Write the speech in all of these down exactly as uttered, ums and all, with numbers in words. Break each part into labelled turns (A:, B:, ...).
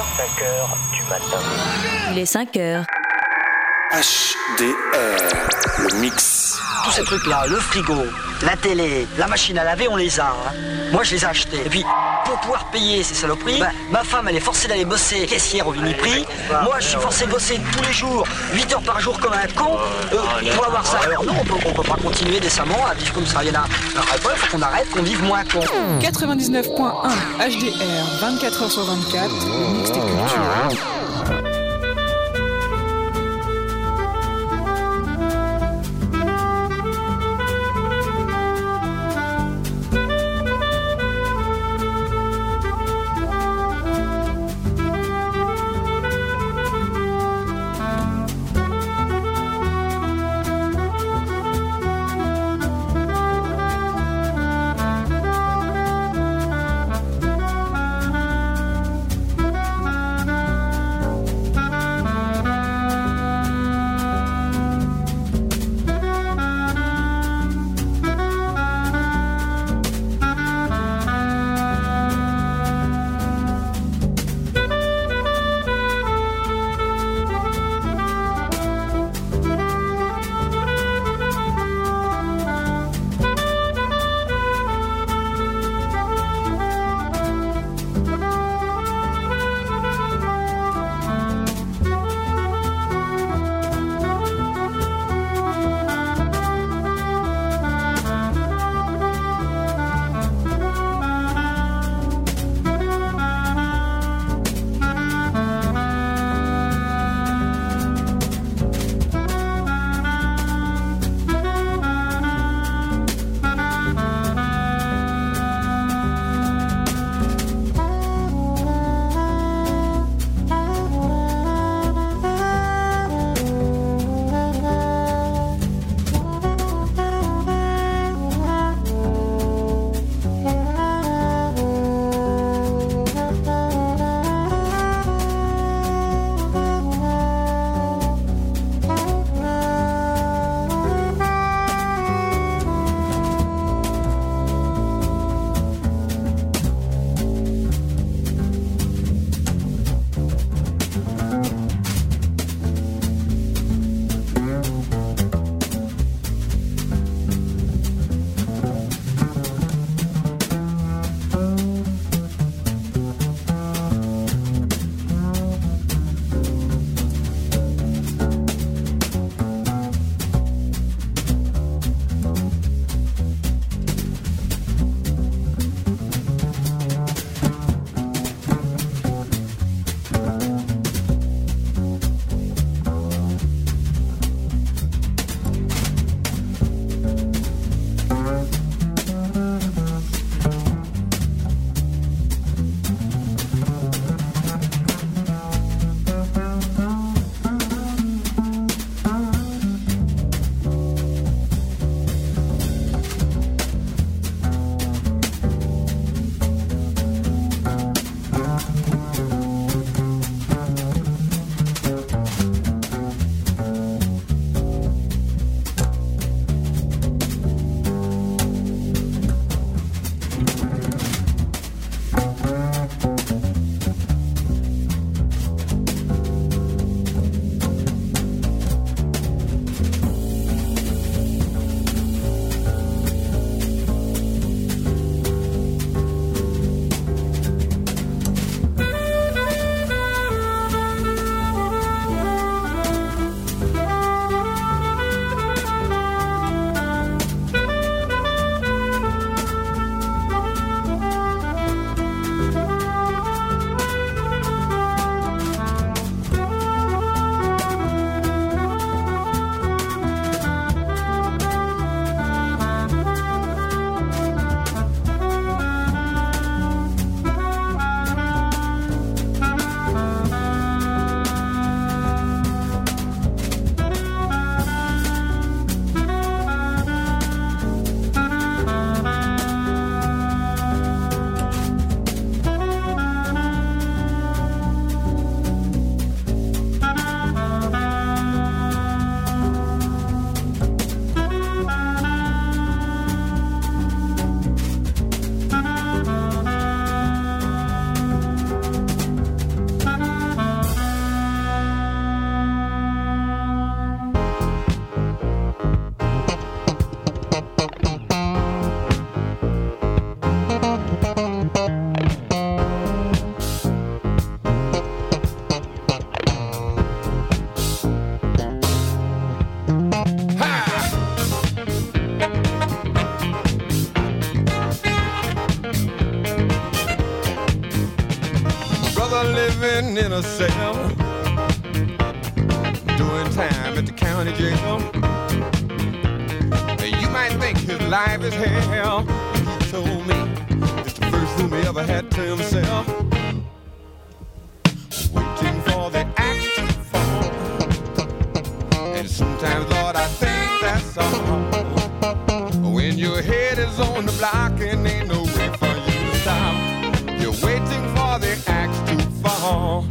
A: heures, cinq heures du matin.
B: Il est cinq heures.
C: H D R, le mix.
D: Tous ces trucs-là, le frigo, la télé, la machine à laver, on les a. Hein. Moi, je les ai achetés. Et puis, pour pouvoir payer ces saloperies, bah, ma femme, elle est forcée d'aller bosser caissière au Uniprix. Moi, je suis forcé de bosser tous les jours, huit heures par jour comme un con, euh, pour avoir ça. Alors non, on peut, on peut pas continuer décemment à vivre comme ça. Il y en a un ras-le-bol, faut qu'on arrête, qu'on vive moins con.
E: quatre-vingt-dix-neuf point un H D R, vingt-quatre heures sur vingt-quatre, le mix des cultures.
B: sitting in a cell, doing time at the county jail. You might think his life is hell. He told me it's the first room he ever had to himself. Waiting for the axe to fall. And sometimes, Lord, I think that's all. When your head is on the block and ain't no way for you to stop, you're waiting for the axe to fall.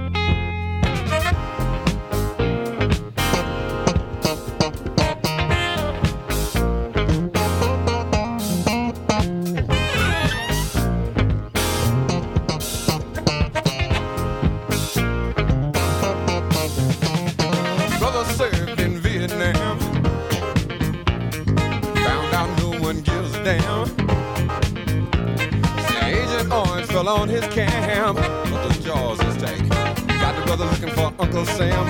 B: On his cam, Uncle Jaws is taking. Got the brother looking for Uncle Sam,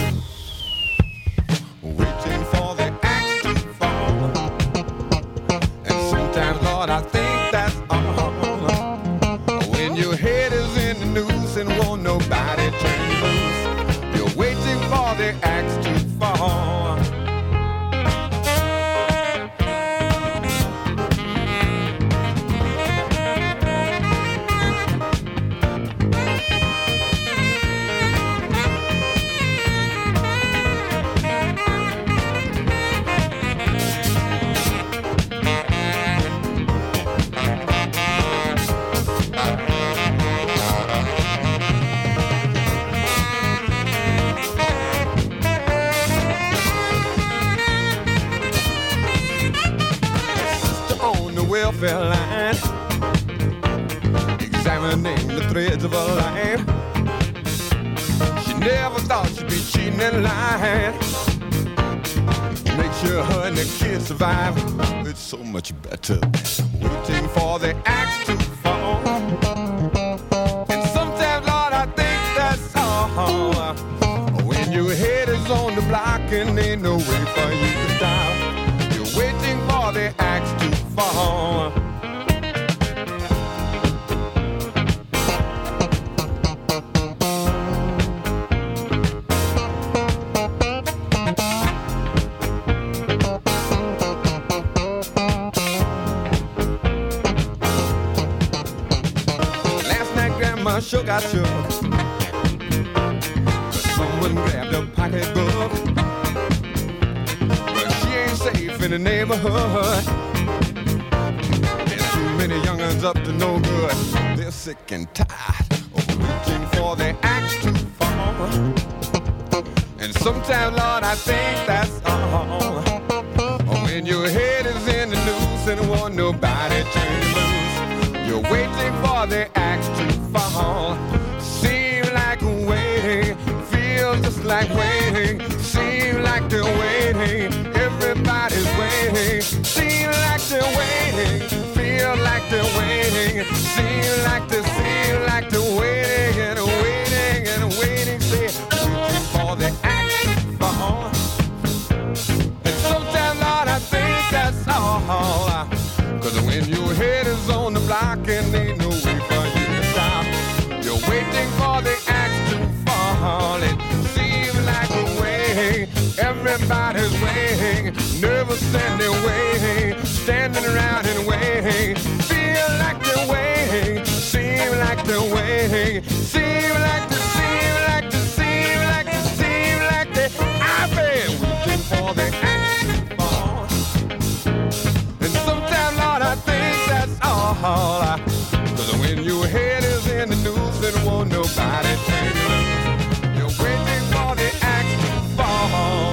B: waiting for the axe to fall. And sometimes, Lord, I think that's all. When your head is in the noose and won't nobody turn you loose, you're waiting for the axe to fall. Welfare line, examining the threads of her life. She never thought she'd be cheating and lying. Make sure her and the kids survive. It's so much better waiting for the axe to fall. And sometimes, Lord, I think that's all. When your head is on the block and ain't no way for you to stop, you're waiting for the axe to fall. Last night, Grandma sure got shook. Someone grabbed her pocketbook. But she ain't safe in the neighborhood. Many young'uns up to no good. They're sick and tired of waiting for the axe to fall. And sometimes, Lord, I think that's all. When your head is in the noose and won't nobody turn you loose, you're waiting for the axe to fall. Seems like waiting, feels just like waiting. Seems like they're waiting, everybody's waiting. Seems like they're waiting, feel like they're waiting, seem like they seem like they're waiting and waiting and waiting, say, waiting for the axe to fall. And sometimes, Lord, I think that's all. Cause when your head is on the block and ain't no way for you to stop, you're waiting for the axe to fall. It seems like we're waiting, everybody's waiting, nervous and they're waiting, standing around and waiting, feel like they're waiting, seem like they're waiting, seem like they seem like they seem like they seem like they I've been waiting for the axe to fall. And sometimes, Lord, I think that's all. Cause when your head is in the noose and won't nobody turn you loose, you're waiting for the axe to fall.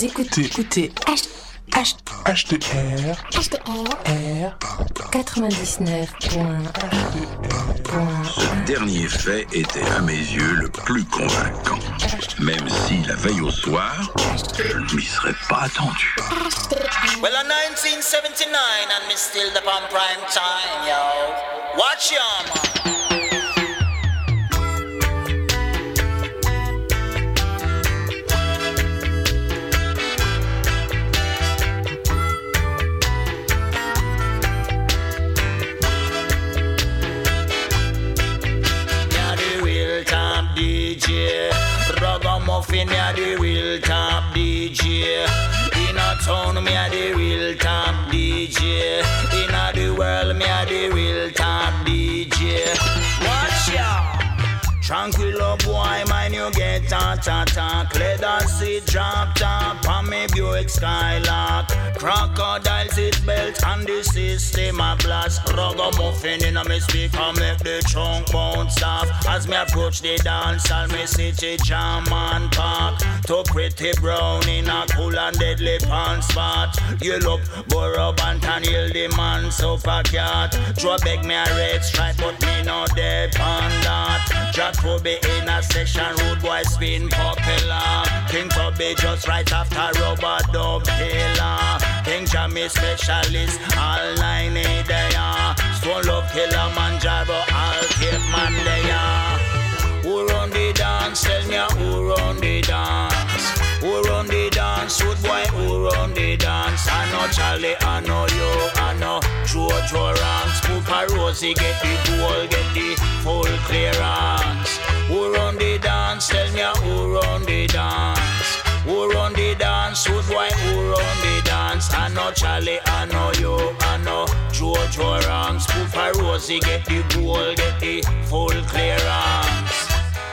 F: Vous écoutez, écoutez H, H,
G: H D R
F: H D R
G: R
F: quatre-vingt-dix-neuf point un.
H: Ce dernier fait était à mes yeux le plus convaincant. Même si la veille au soir, je ne m'y serais pas attendu.
I: Well, in nineteen seventy-nine, and me still the on prime time, yo. Watch ya, man. Ragamuffin, me a the real top D J. In a town, me a the real top D J. In a the world, me a the real top D J. Watch ya. Tranquilo boy, mind you get ta ta ta. Leather seat drop top on me Buick Skylark. Crocodile seat belt and the system a blast. Ragamuffin in a me speaker make the trunk bounce off. As me approach the dance, I'll me city jam and park. To pretty brown in a cool and deadly pan spot. You look Burrow and Hill the man so fat cat. Draw beg me a red stripe but me no dead on that. Jack Ruby in a section, rude boy spin popular. King Tubby just right after Robert Dub Killer. King Jammy specialist, all nine in there. Stone Love Kilimanjaro, all Cape Man there. Who run the dance? Tell me who run the dance. Who run the dance? Wood boy, who run the dance? I know Charlie, I know you, I know Jojo Ranks. Poopa Rosie get the goal, get the full clearance. Who run the dance? Tell me who run the dance. Who run the dance? Wood boy, who run the dance? I know Charlie, I know you, I know Jojo Ranks. Poopa Rosie get the goal, get the full clearance.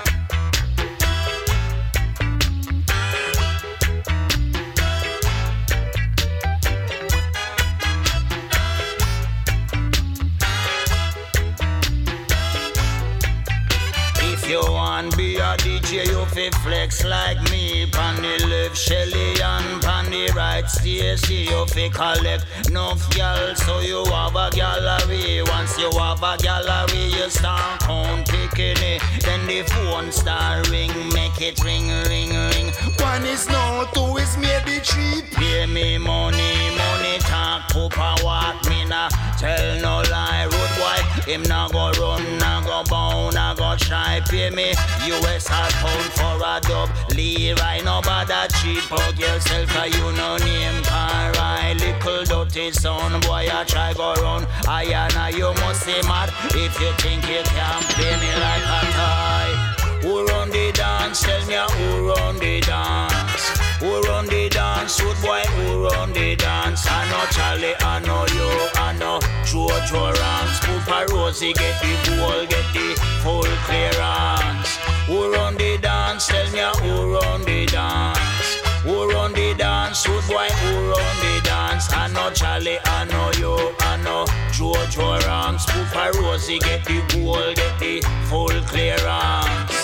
I: You want be a D J, you fi flex like me. Pan the left Shelly and pan the right Stacy. You fi collect enough gal, so you have a gallery. Once you have a gallery, you start count picking it. Then the phone start ring, make it ring, ring, ring. One is no, two is maybe three. Pay me money, money talk, Poopa walk me nah tell no lie. Road boy, him nah go run, nah go bound, nah go try. Pay me U S a pound for a dub. Levi no bother cheap out yourself, cause you no name can ride. Little dirty son boy I try go run. I and you must say mad if you think you can play me like a toy. Who run the dance? Tell me who run the dance. Who run the dance? Wood boy, who run the dance? I know Charlie, I know you, I know Jojo Ranks. Poopa Rosie get the goal, get the full clearance. Who run the dance? Tell me who run the dance. Who run the dance? Wood boy, who run the dance? I know Charlie, I know you, I know Jojo Ranks. Poopa Rosie get the goal, get the full clearance.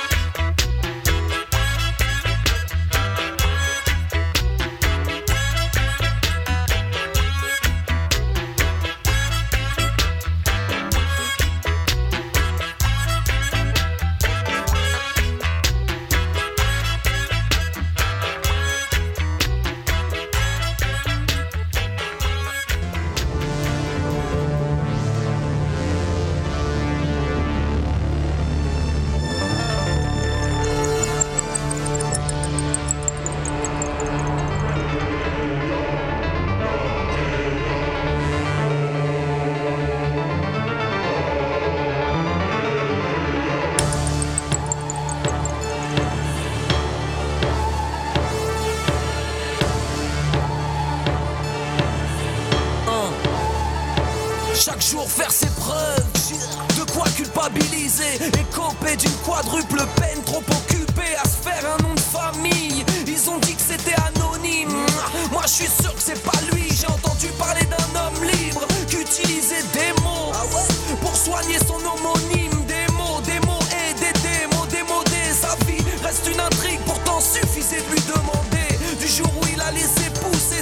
J: Chaque jour faire ses preuves, de quoi culpabiliser. Écopé d'une quadruple peine, trop occupé à se faire un nom de famille. Ils ont dit que c'était anonyme, moi je suis sûr que c'est pas lui. J'ai entendu parler d'un homme libre qui utilisait des mots pour soigner son homonyme. Des mots, des mots et des démos, démodés. Sa vie reste une intrigue, pourtant suffisait de lui demander. Du jour où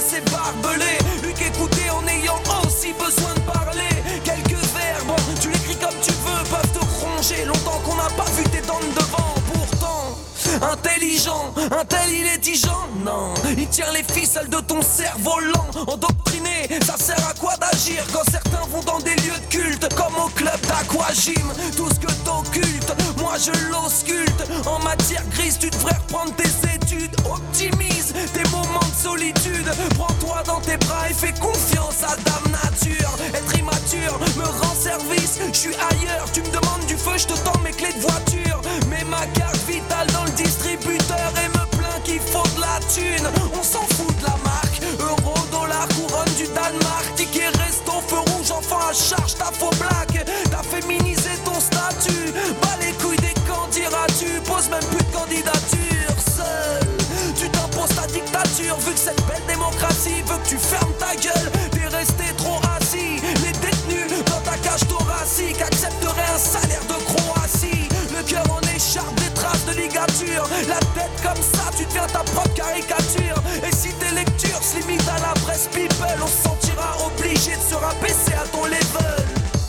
J: c'est barbelé. Luc écouter en ayant aussi besoin de parler. Quelques vers, bon, tu l'écris comme tu veux, peuvent te ronger. Longtemps qu'on n'a pas vu tes dents de devant. Pourtant, intelligent, un tel il est tigeant. Non, il tient les ficelles de ton cerveau lent. Endoctriné, ça sert à quoi d'agir quand certains vont dans des lieux de culte, comme au club d'aquagym. Tout ce que t'occultes, moi je l'ausculte. En matière grise, tu devrais reprendre tes études. Optimise tes moments de solitude. Prends-toi dans tes bras et fais confiance à Dame Nature. Être immature me rend service, je suis ailleurs. Tu me demandes du feu, je te tends mes clés de voiture. Mets ma carte vitale dans le distributeur et me plains qu'il faut de la thune. On s'en fout de la marque, euro, dollar, couronne du Danemark. Ticket resto, feu rouge, enfant à charge, ta faux blague. T'as féminisé ton statut, bas les couilles des camps, diras-tu. Pose même plus de candidature, seul tu t'imposes ta dictature. Vu que cette belle démocratie veut que tu fermes ta gueule, t'es resté trop assis. Les détenus dans ta cage thoracique accepteraient un salaire de Croatie. Le cœur en écharpe, des traces de ligature. La tête comme ça, tu deviens ta propre caricature. Et si tes lectures se limitent à la presse people, on se sentira obligé de se rabaisser à ton level.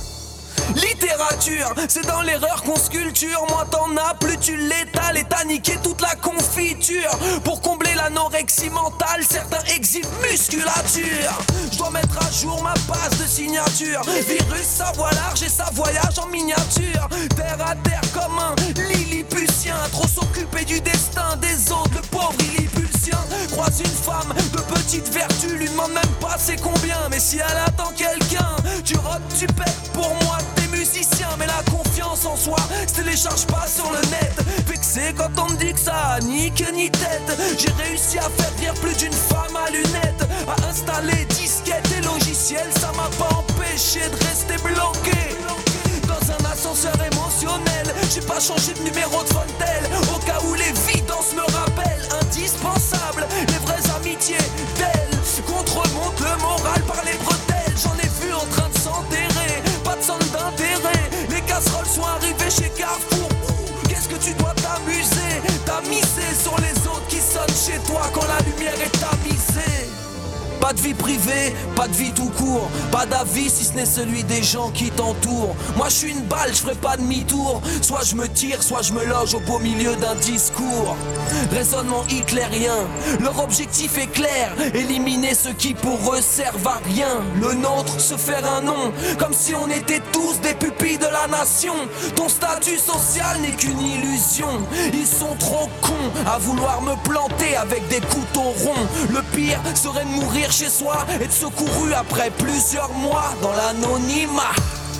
J: Littérature, c'est dans l'erreur qu'on sculpture. Moins t'en as, plus tu l'étales et t'as niqué toute la confiture. Pour combler l'anorexie mentale, certains exhibent musculature. Je dois mettre à jour ma base de signature. Virus, sa voie large et sa voyage en miniature. Terre à terre comme un Lilliputien. Trop s'occuper du destin des autres, le pauvre Illipulsien. Croise une femme de petite vertu, lui demande même pas c'est combien. Mais si elle attend quelqu'un, tu rotes, tu pètes. Pour moi t'es musicien, mais la confiance en soi se télécharge pas sur le net. Vexé quand on me dit que ça a ni queue ni tête. J'ai réussi à faire rire plus d'une femme à lunettes, à installer disquettes et logiciels. Ça m'a pas empêché de rester bloqué dans un ascenseur émotionnel. J'ai pas changé de numéro de Fontel, au cas où l'évidence me rappelle. Indispensable, les vraies amitiés d'elles. Qu'on te remonte le moral par les bretelles. J'en ai vu en train de s'enterrer, pas de centre d'intérêt. Les casseroles sont arrivées chez Carrefour. Qu'est-ce que tu dois t'amuser? T'as misé sur les autres qui sonnent chez toi quand la lumière est tamisée. Pas de vie privée, pas de vie tout court. Pas d'avis si ce n'est celui des gens qui t'entourent. Moi je suis une balle, je ferai pas demi-tour. Soit je me tire, soit je me loge au beau milieu d'un discours. Raisonnement hitlérien, leur objectif est clair. Éliminer ceux qui pour eux servent à rien. Le nôtre, se faire un nom, comme si on était tous des pupilles de la nation. Ton statut social n'est qu'une illusion. Ils sont trop cons à vouloir me planter avec des couteaux ronds. Le pire serait de mourir chez soi, être secouru après plusieurs mois dans l'anonymat.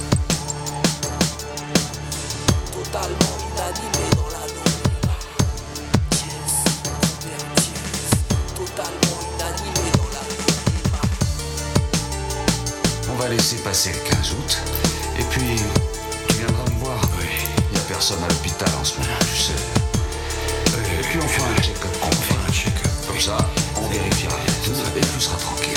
J: Totalement inanimé dans l'anonymat. Yes, yes. Totalement inanimé dans l'anonymat.
G: On va laisser passer le quinze août. Et puis, tu viendras me voir. Oui. Il n'y a personne à l'hôpital en ce moment, tu sais. Oui. Et puis on fera un check-up. On fera un check-up. Comme ça, on vérifiera tout et tu seras tranquille.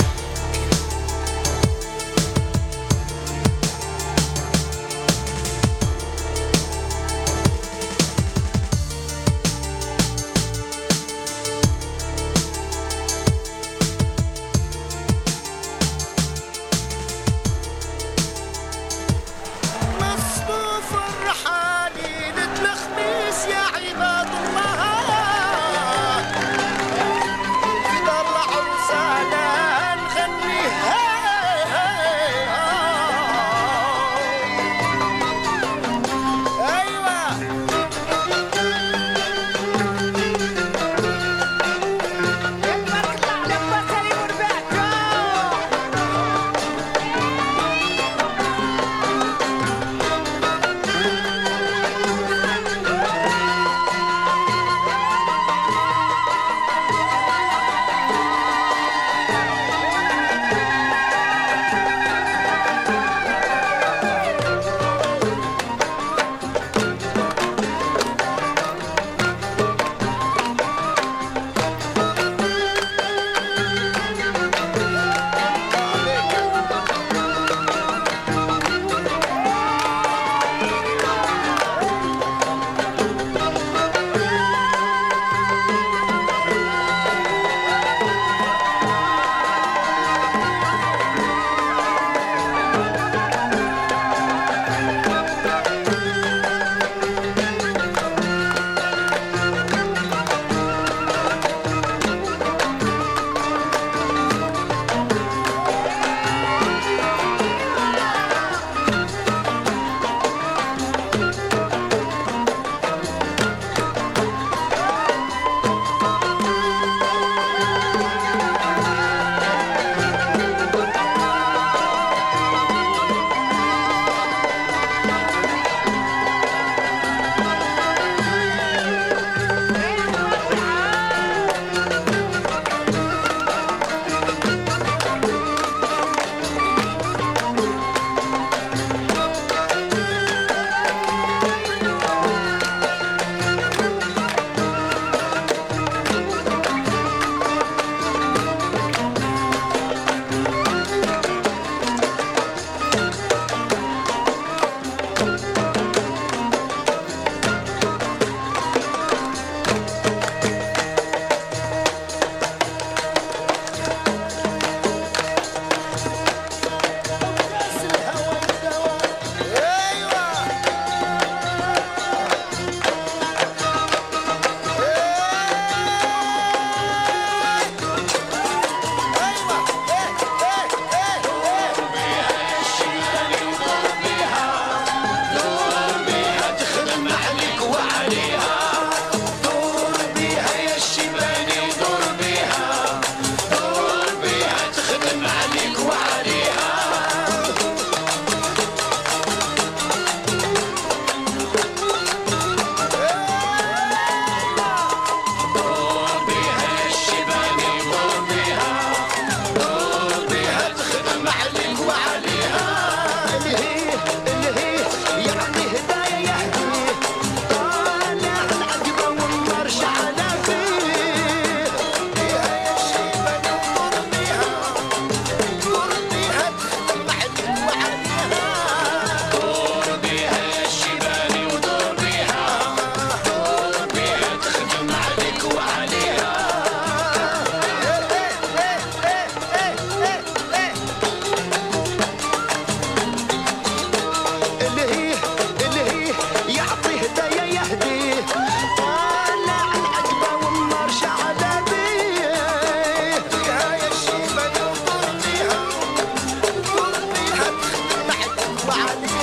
K: Bye.